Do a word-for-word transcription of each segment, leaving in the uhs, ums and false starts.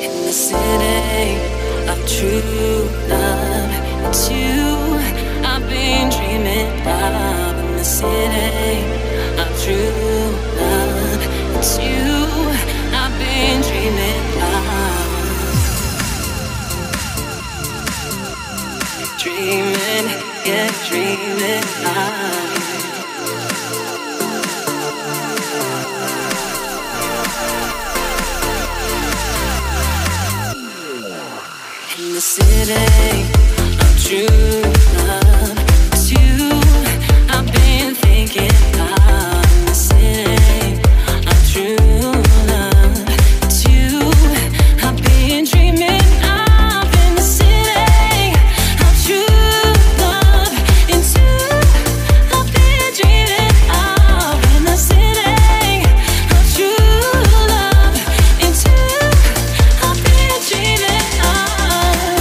In the city of true love, it's you I've been dreaming of. In the city of true love, it's you I've been dreaming of. Dreaming, yeah, dreaming of you. In the city of true love, it's you I've been thinking of. In the city of true love, it's you I've been dreaming of. In the city of true love, it's you I've been dreaming of. In the city of true love, it's you I've been dreaming of.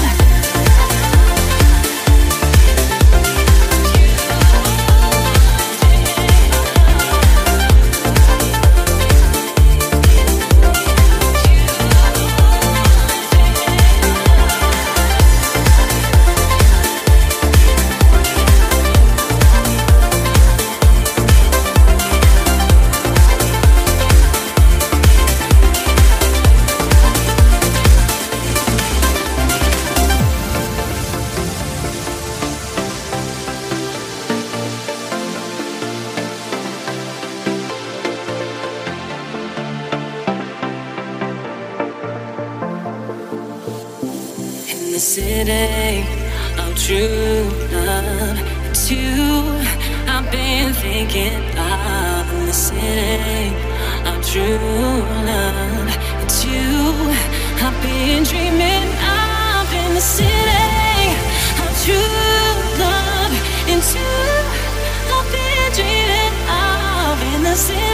In the city of true love, it's you I've been thinking of. In the city of true love, it's you I've been dreaming of. In the city of true love, it's you I've been dreaming of. In the city